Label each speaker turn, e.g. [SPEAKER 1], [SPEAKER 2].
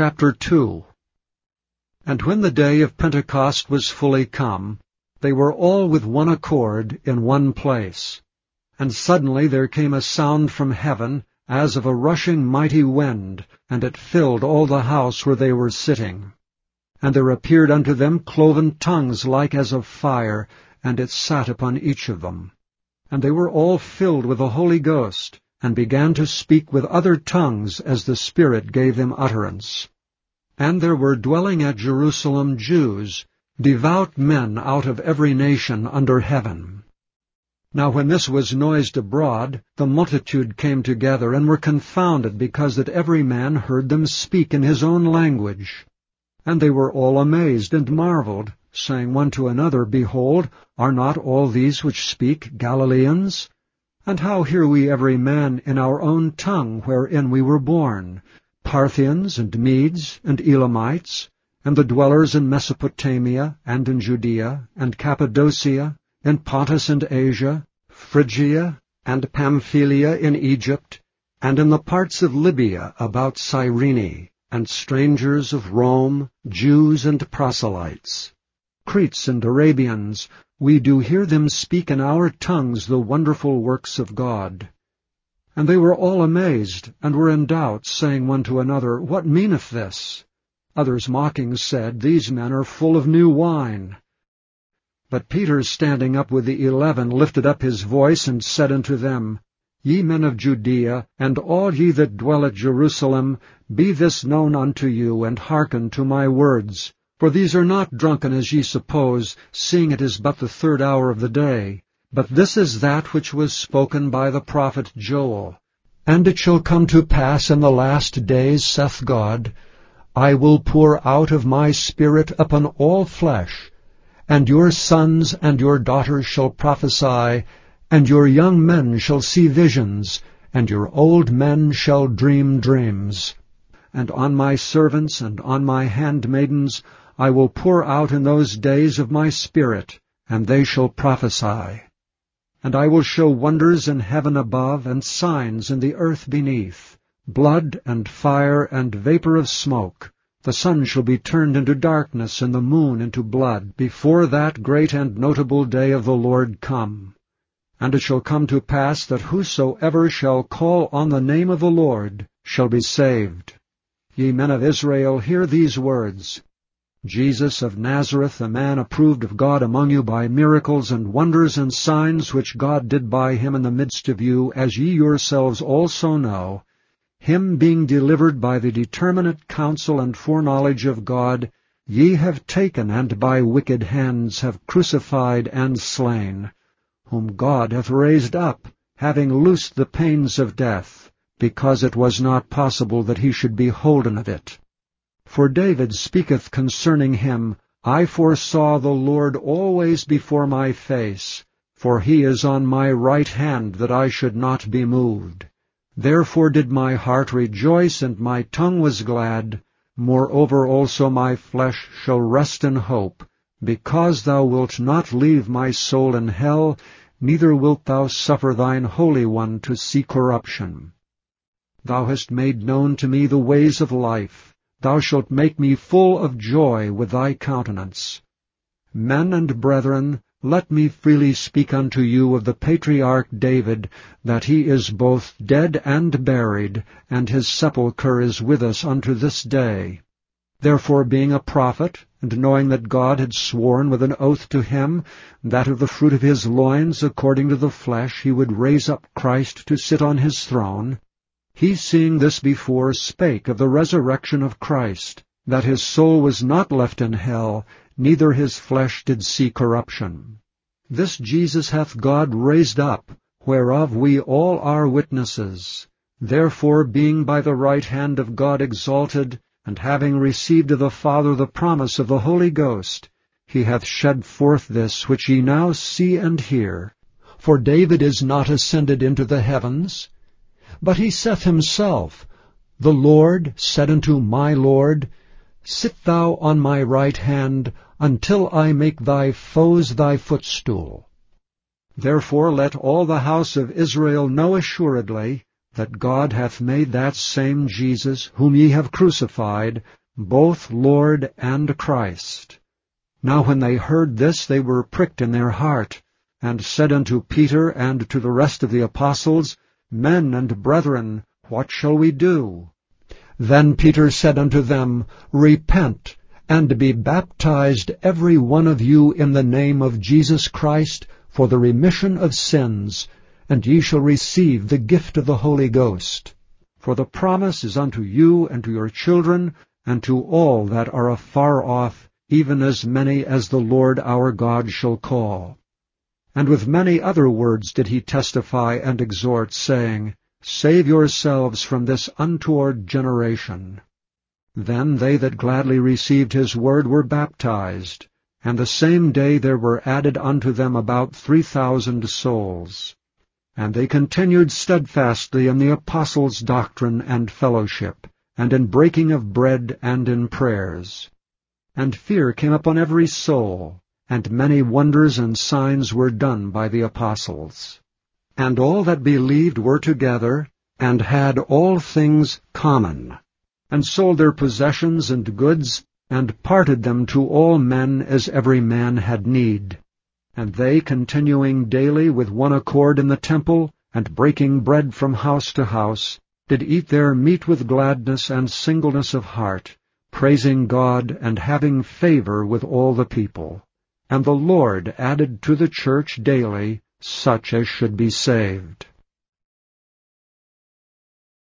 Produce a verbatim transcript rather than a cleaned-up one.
[SPEAKER 1] Chapter two. And when the day of Pentecost was fully come, they were all with one accord in one place. And suddenly there came a sound from heaven, as of a rushing mighty wind, and it filled all the house where they were sitting. And there appeared unto them cloven tongues like as of fire, and it sat upon each of them. And they were all filled with the Holy Ghost, and began to speak with other tongues as the Spirit gave them utterance. And there were dwelling at Jerusalem Jews, devout men out of every nation under heaven. Now when this was noised abroad, the multitude came together, and were confounded, because that every man heard them speak in his own language. And they were all amazed and marveled, saying one to another, Behold, are not all these which speak Galileans? And how hear we every man in our own tongue wherein we were born, Parthians, and Medes, and Elamites, and the dwellers in Mesopotamia, and in Judea, and Cappadocia, in Pontus and Asia, Phrygia, and Pamphylia in Egypt, and in the parts of Libya about Cyrene, and strangers of Rome, Jews and proselytes, Cretes and Arabians, we do hear them speak in our tongues the wonderful works of God. And they were all amazed, and were in doubt, saying one to another, What meaneth this? Others mocking said, These men are full of new wine. But Peter, standing up with the eleven, lifted up his voice, and said unto them, Ye men of Judea, and all ye that dwell at Jerusalem, be this known unto you, and hearken to my words. For these are not drunken as ye suppose, seeing it is but the third hour of the day. But this is that which was spoken by the prophet Joel. And it shall come to pass in the last days, saith God, I will pour out of my Spirit upon all flesh, and your sons and your daughters shall prophesy, and your young men shall see visions, and your old men shall dream dreams. And on my servants and on my handmaidens I will pour out in those days of my Spirit, and they shall prophesy. And I will show wonders in heaven above, and signs in the earth beneath, blood and fire and vapor of smoke. The sun shall be turned into darkness, and the moon into blood, before that great and notable day of the Lord come. And it shall come to pass that whosoever shall call on the name of the Lord shall be saved. Ye men of Israel, hear these words. Jesus of Nazareth, a man approved of God among you by miracles and wonders and signs which God did by him in the midst of you, as ye yourselves also know, him being delivered by the determinate counsel and foreknowledge of God, ye have taken, and by wicked hands have crucified and slain, whom God hath raised up, having loosed the pains of death, because it was not possible that he should be holden of it. For David speaketh concerning him, I foresaw the Lord always before my face, for he is on my right hand, that I should not be moved. Therefore did my heart rejoice, and my tongue was glad. Moreover also my flesh shall rest in hope, because thou wilt not leave my soul in hell, neither wilt thou suffer thine Holy One to see corruption. Thou hast made known to me the ways of life. Thou shalt make me full of joy with thy countenance. Men and brethren, let me freely speak unto you of the patriarch David, that he is both dead and buried, and his sepulchre is with us unto this day. Therefore, being a prophet, and knowing that God had sworn with an oath to him, that of the fruit of his loins, according to the flesh, he would raise up Christ to sit on his throne, he, seeing this before, spake of the resurrection of Christ, that his soul was not left in hell, neither his flesh did see corruption. This Jesus hath God raised up, whereof we all are witnesses. Therefore, being by the right hand of God exalted, and having received of the Father the promise of the Holy Ghost, he hath shed forth this which ye now see and hear. For David is not ascended into the heavens, but he saith himself, The Lord said unto my Lord, Sit thou on my right hand, until I make thy foes thy footstool. Therefore let all the house of Israel know assuredly, that God hath made that same Jesus, whom ye have crucified, both Lord and Christ. Now when they heard this, they were pricked in their heart, and said unto Peter and to the rest of the apostles, Men and brethren, what shall we do? Then Peter said unto them, Repent, and be baptized every one of you in the name of Jesus Christ for the remission of sins, and ye shall receive the gift of the Holy Ghost. For the promise is unto you and to your children, and to all that are afar off, even as many as the Lord our God shall call. And with many other words did he testify and exhort, saying, Save yourselves from this untoward generation. Then they that gladly received his word were baptized, and the same day there were added unto them about three thousand souls. And they continued steadfastly in the apostles' doctrine and fellowship, and in breaking of bread and in prayers. And fear came upon every soul, and many wonders and signs were done by the apostles. And all that believed were together, and had all things common, and sold their possessions and goods, and parted them to all men as every man had need. And they, continuing daily with one accord in the temple, and breaking bread from house to house, did eat their meat with gladness and singleness of heart, praising God and having favor with all the people. And the Lord added to the church daily such as should be saved.